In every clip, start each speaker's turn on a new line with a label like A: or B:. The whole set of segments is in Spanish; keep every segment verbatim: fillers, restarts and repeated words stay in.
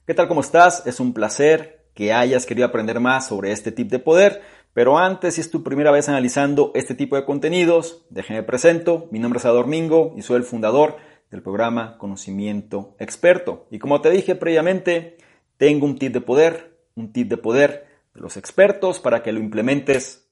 A: ¿Qué tal? ¿Cómo estás? Es un placer que hayas querido aprender más sobre este tip de poder, pero antes, si es tu primera vez analizando este tipo de contenidos, déjame presento, mi nombre es Ador Mingo y soy el fundador del programa Conocimiento Experto. Y como te dije previamente, tengo un tip de poder, un tip de poder de los expertos para que lo implementes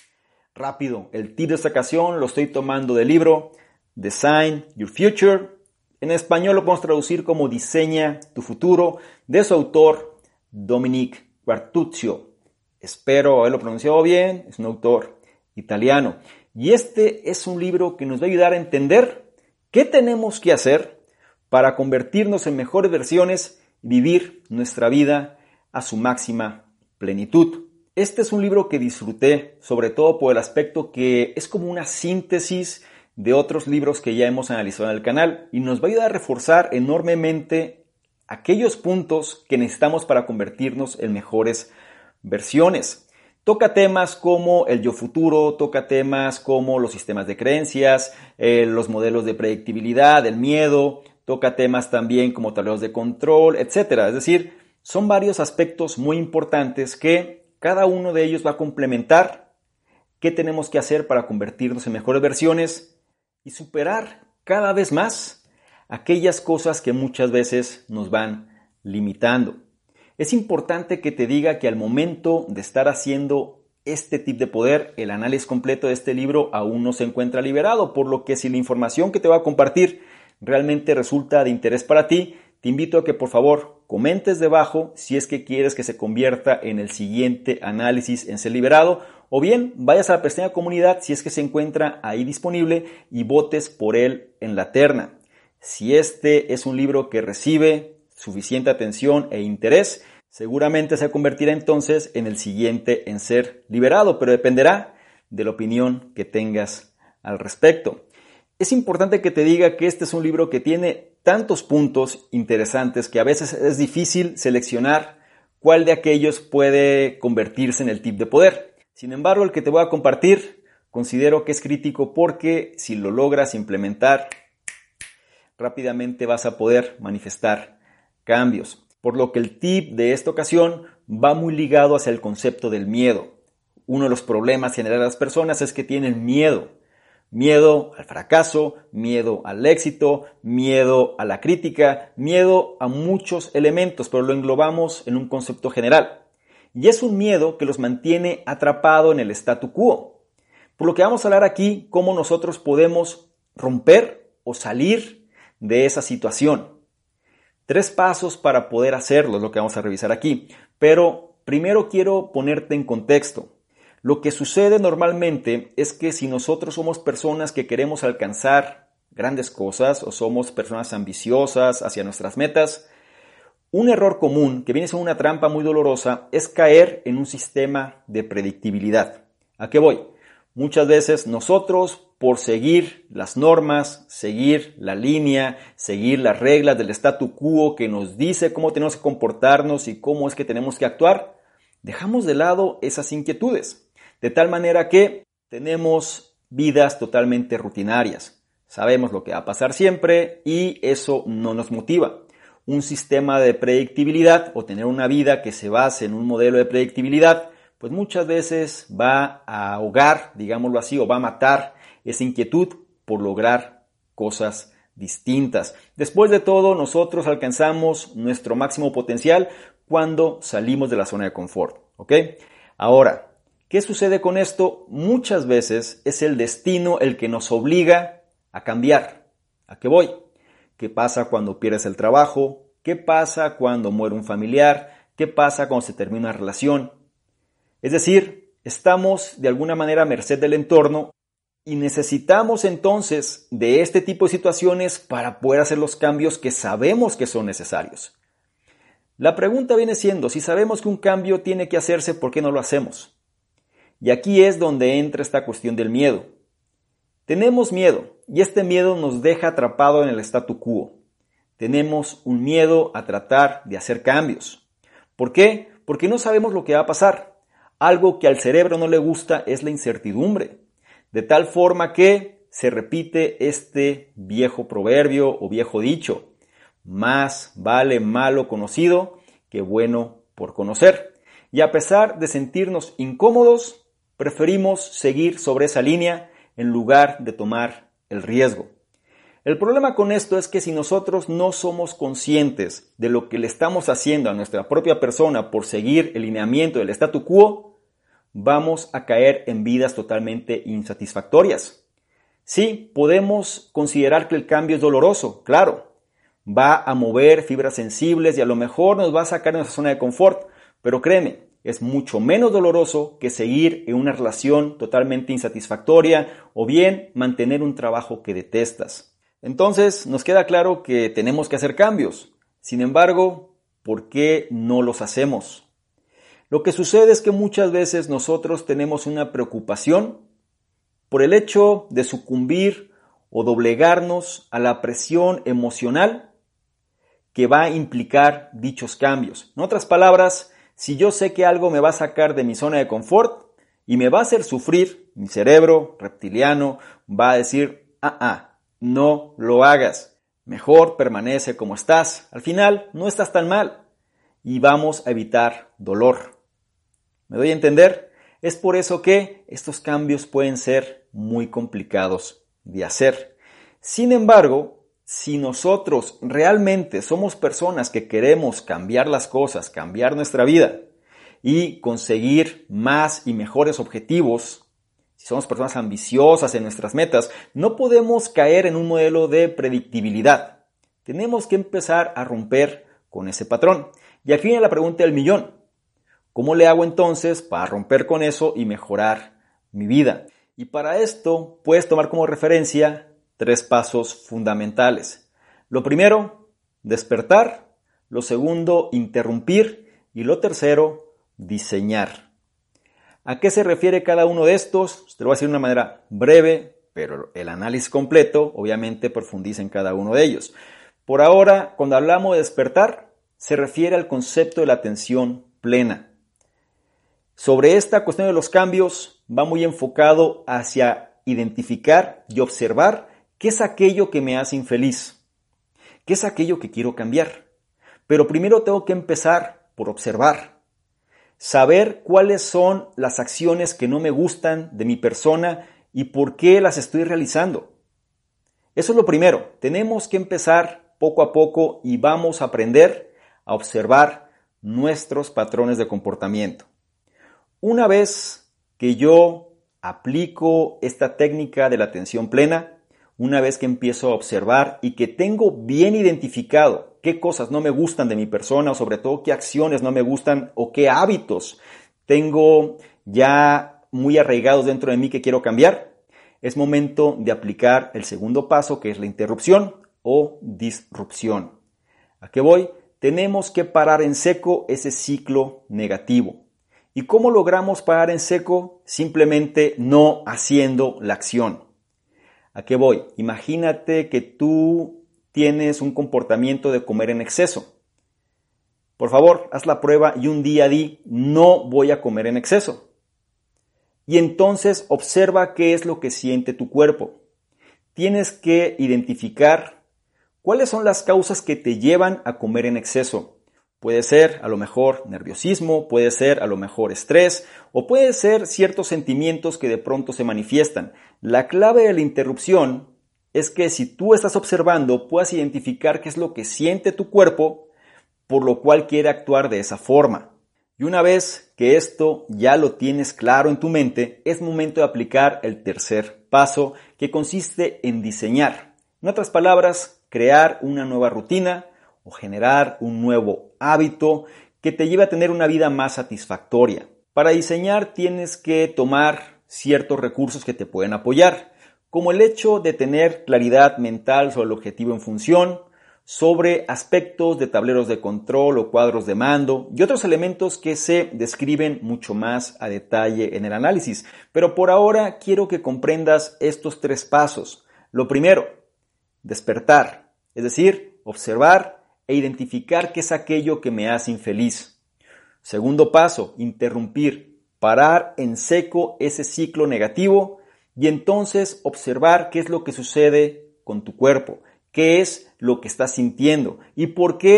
A: rápido. El tip de esta ocasión lo estoy tomando del libro Design Your Future. En español lo podemos traducir como Diseña tu futuro, de su autor Dominic Quartuccio. Espero haberlo pronunciado bien, es un autor italiano. Y este es un libro que nos va a ayudar a entender qué tenemos que hacer para convertirnos en mejores versiones y vivir nuestra vida a su máxima plenitud. Este es un libro que disfruté, sobre todo por el aspecto que es como una síntesis de otros libros que ya hemos analizado en el canal y nos va a ayudar a reforzar enormemente aquellos puntos que necesitamos para convertirnos en mejores versiones. Toca temas como el yo futuro, toca temas como los sistemas de creencias, eh, los modelos de predictibilidad, el miedo, toca temas también como tableros de control, etcétera. Es decir, son varios aspectos muy importantes que cada uno de ellos va a complementar qué tenemos que hacer para convertirnos en mejores versiones y superar cada vez más aquellas cosas que muchas veces nos van limitando. Es importante que te diga que al momento de estar haciendo este tip de poder, el análisis completo de este libro aún no se encuentra liberado, por lo que si la información que te voy a compartir realmente resulta de interés para ti, te invito a que por favor comentes debajo si es que quieres que se convierta en el siguiente análisis en ser liberado, o bien vayas a la pestaña comunidad si es que se encuentra ahí disponible y votes por él en la terna. Si este es un libro que recibe suficiente atención e interés, seguramente se convertirá entonces en el siguiente en ser liberado, pero dependerá de la opinión que tengas al respecto. Es importante que te diga que este es un libro que tiene tantos puntos interesantes que a veces es difícil seleccionar cuál de aquellos puede convertirse en el tip de poder. Sin embargo, el que te voy a compartir considero que es crítico porque si lo logras implementar, rápidamente vas a poder manifestar cambios. Por lo que el tip de esta ocasión va muy ligado hacia el concepto del miedo. Uno de los problemas generales de las personas es que tienen miedo. Miedo al fracaso, miedo al éxito, miedo a la crítica, miedo a muchos elementos, pero lo englobamos en un concepto general. Y es un miedo que los mantiene atrapados en el statu quo. Por lo que vamos a hablar aquí, cómo nosotros podemos romper o salir de esa situación. Tres pasos para poder hacerlo es lo que vamos a revisar aquí. Pero primero quiero ponerte en contexto. Lo que sucede normalmente es que si nosotros somos personas que queremos alcanzar grandes cosas o somos personas ambiciosas hacia nuestras metas, un error común que viene siendo una trampa muy dolorosa es caer en un sistema de predictibilidad. ¿A qué voy? Muchas veces nosotros, por seguir las normas, seguir la línea, seguir las reglas del statu quo que nos dice cómo tenemos que comportarnos y cómo es que tenemos que actuar, dejamos de lado esas inquietudes. De tal manera que tenemos vidas totalmente rutinarias. Sabemos lo que va a pasar siempre y eso no nos motiva. Un sistema de predictibilidad o tener una vida que se base en un modelo de predictibilidad, pues muchas veces va a ahogar, digámoslo así, o va a matar esa inquietud por lograr cosas distintas. Después de todo, nosotros alcanzamos nuestro máximo potencial cuando salimos de la zona de confort, ¿ok? Ahora, ¿qué sucede con esto? Muchas veces es el destino el que nos obliga a cambiar. ¿A qué voy? ¿Qué pasa cuando pierdes el trabajo? ¿Qué pasa cuando muere un familiar? ¿Qué pasa cuando se termina una relación? Es decir, estamos de alguna manera a merced del entorno y necesitamos entonces de este tipo de situaciones para poder hacer los cambios que sabemos que son necesarios. La pregunta viene siendo, si sabemos que un cambio tiene que hacerse, ¿por qué no lo hacemos? Y aquí es donde entra esta cuestión del miedo. Tenemos miedo y este miedo nos deja atrapado en el statu quo. Tenemos un miedo a tratar de hacer cambios. ¿Por qué? Porque no sabemos lo que va a pasar. Algo que al cerebro no le gusta es la incertidumbre. De tal forma que se repite este viejo proverbio o viejo dicho. Más vale malo conocido que bueno por conocer. Y a pesar de sentirnos incómodos, preferimos seguir sobre esa línea en lugar de tomar el riesgo. El problema con esto es que si nosotros no somos conscientes de lo que le estamos haciendo a nuestra propia persona por seguir el lineamiento del statu quo, vamos a caer en vidas totalmente insatisfactorias. Sí, podemos considerar que el cambio es doloroso, claro. Va a mover fibras sensibles y a lo mejor nos va a sacar de nuestra zona de confort, pero créeme, es mucho menos doloroso que seguir en una relación totalmente insatisfactoria o bien mantener un trabajo que detestas. Entonces, nos queda claro que tenemos que hacer cambios. Sin embargo, ¿por qué no los hacemos? Lo que sucede es que muchas veces nosotros tenemos una preocupación por el hecho de sucumbir o doblegarnos a la presión emocional que va a implicar dichos cambios. En otras palabras, si yo sé que algo me va a sacar de mi zona de confort y me va a hacer sufrir, mi cerebro reptiliano va a decir, ah, ah, no lo hagas, mejor permanece como estás, al final no estás tan mal y vamos a evitar dolor. ¿Me doy a entender? Es por eso que estos cambios pueden ser muy complicados de hacer. Sin embargo, si nosotros realmente somos personas que queremos cambiar las cosas, cambiar nuestra vida y conseguir más y mejores objetivos, si somos personas ambiciosas en nuestras metas, no podemos caer en un modelo de predictibilidad. Tenemos que empezar a romper con ese patrón. Y aquí viene la pregunta del millón. ¿Cómo le hago entonces para romper con eso y mejorar mi vida? Y para esto puedes tomar como referencia tres pasos fundamentales. Lo primero, despertar. Lo segundo, interrumpir. Y lo tercero, diseñar. ¿A qué se refiere cada uno de estos? Te lo voy a decir de una manera breve, pero el análisis completo obviamente profundiza en cada uno de ellos. Por ahora, cuando hablamos de despertar, se refiere al concepto de la atención plena. Sobre esta cuestión de los cambios va muy enfocado hacia identificar y observar qué es aquello que me hace infeliz, qué es aquello que quiero cambiar. Pero primero tengo que empezar por observar. Saber cuáles son las acciones que no me gustan de mi persona y por qué las estoy realizando. Eso es lo primero. Tenemos que empezar poco a poco y vamos a aprender a observar nuestros patrones de comportamiento. Una vez que yo aplico esta técnica de la atención plena, una vez que empiezo a observar y que tengo bien identificado qué cosas no me gustan de mi persona o sobre todo qué acciones no me gustan o qué hábitos tengo ya muy arraigados dentro de mí que quiero cambiar, es momento de aplicar el segundo paso, que es la interrupción o disrupción. ¿A qué voy? Tenemos que parar en seco ese ciclo negativo. ¿Y cómo logramos parar en seco? Simplemente no haciendo la acción. ¿A qué voy? Imagínate que tú tienes un comportamiento de comer en exceso. Por favor, haz la prueba y un día di, no voy a comer en exceso. Y entonces observa qué es lo que siente tu cuerpo. Tienes que identificar cuáles son las causas que te llevan a comer en exceso. Puede ser a lo mejor nerviosismo, puede ser a lo mejor estrés o puede ser ciertos sentimientos que de pronto se manifiestan. La clave de la interrupción es que si tú estás observando puedas identificar qué es lo que siente tu cuerpo, por lo cual quiere actuar de esa forma. Y una vez que esto ya lo tienes claro en tu mente, es momento de aplicar el tercer paso, que consiste en diseñar. En otras palabras, crear una nueva rutina o generar un nuevo hábito que te lleve a tener una vida más satisfactoria. Para diseñar tienes que tomar ciertos recursos que te pueden apoyar, como el hecho de tener claridad mental sobre el objetivo en función, sobre aspectos de tableros de control o cuadros de mando y otros elementos que se describen mucho más a detalle en el análisis. Pero por ahora quiero que comprendas estos tres pasos. Lo primero, despertar, es decir, observar e identificar qué es aquello que me hace infeliz. Segundo paso, interrumpir, parar en seco ese ciclo negativo y entonces observar qué es lo que sucede con tu cuerpo, qué es lo que estás sintiendo y por qué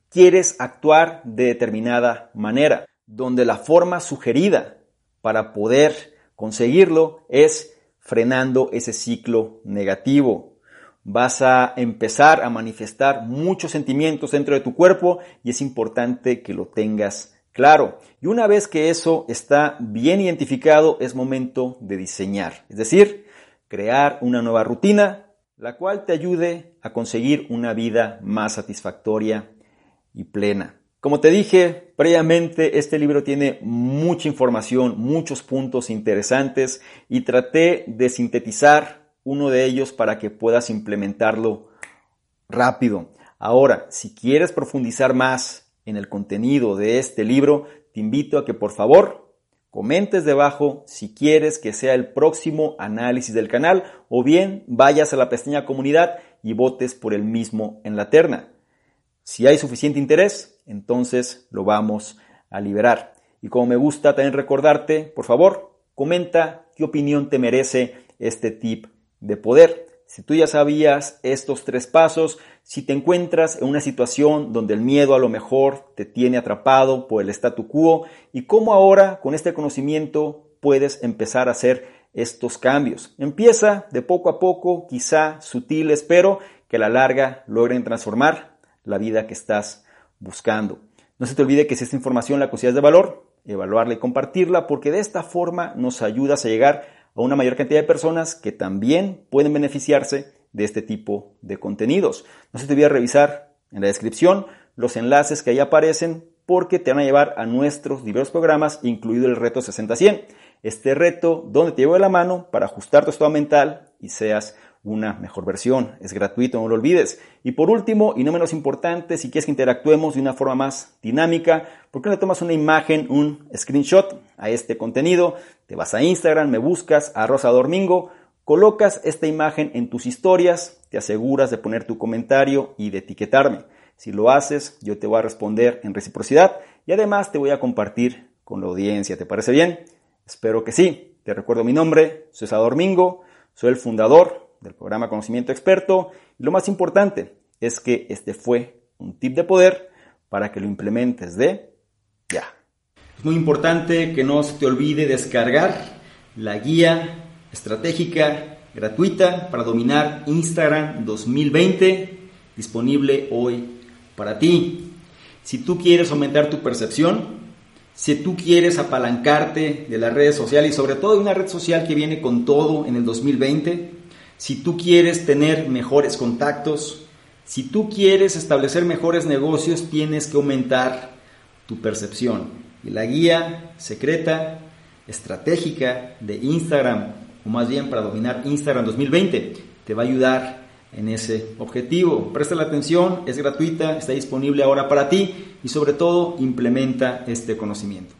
A: quieres actuar de determinada manera, donde la forma sugerida para poder conseguirlo es frenando ese ciclo negativo. Vas a empezar a manifestar muchos sentimientos dentro de tu cuerpo y es importante que lo tengas claro. Y una vez que eso está bien identificado, es momento de diseñar. Es decir, crear una nueva rutina, la cual te ayude a conseguir una vida más satisfactoria y plena. Como te dije previamente, este libro tiene mucha información, muchos puntos interesantes y traté de sintetizar uno de ellos para que puedas implementarlo rápido. Ahora, si quieres profundizar más en el contenido de este libro, te invito a que por favor comentes debajo si quieres que sea el próximo análisis del canal o bien vayas a la pestaña comunidad y votes por el mismo en la terna. Si hay suficiente interés, entonces lo vamos a liberar. Y como me gusta también recordarte, por favor, comenta qué opinión te merece este tip de poder. Si tú ya sabías estos tres pasos, si te encuentras en una situación donde el miedo a lo mejor te tiene atrapado por el statu quo y cómo ahora con este conocimiento puedes empezar a hacer estos cambios. Empieza de poco a poco, quizá sutiles, pero que a la larga logren transformar la vida que estás buscando. No se te olvide que si esta información la consideras de valor, evaluarla y compartirla, porque de esta forma nos ayudas a llegar a una mayor cantidad de personas que también pueden beneficiarse de este tipo de contenidos. No se te olvide revisar en la descripción los enlaces que ahí aparecen porque te van a llevar a nuestros diversos programas, incluido el reto sesenta cien. Este reto donde te llevo de la mano para ajustar tu estado mental y seas una mejor versión. Es gratuito, no lo olvides. Y por último, y no menos importante, si quieres que interactuemos de una forma más dinámica, ¿por qué no le tomas una imagen, un screenshot a este contenido? Te vas a Instagram, me buscas, arroba Salvador Mingo, colocas esta imagen en tus historias, te aseguras de poner tu comentario y de etiquetarme. Si lo haces, yo te voy a responder en reciprocidad y además te voy a compartir con la audiencia. ¿Te parece bien? Espero que sí. Te recuerdo mi nombre, soy Salvador Mingo, soy el fundador del programa Conocimiento Experto y lo más importante es que este fue un tip de poder para que lo implementes de ya. Es muy importante que no se te olvide descargar la guía estratégica gratuita para dominar Instagram dos mil veinte, disponible hoy para ti. Si tú quieres aumentar tu percepción, si tú quieres apalancarte de las redes sociales y sobre todo de una red social que viene con todo en el dos mil veinte, si tú quieres tener mejores contactos, si tú quieres establecer mejores negocios, tienes que aumentar tu percepción. Y la guía secreta, estratégica de Instagram, o más bien para dominar Instagram dos mil veinte, te va a ayudar en ese objetivo. Presta la atención, es gratuita, está disponible ahora para ti y sobre todo implementa este conocimiento.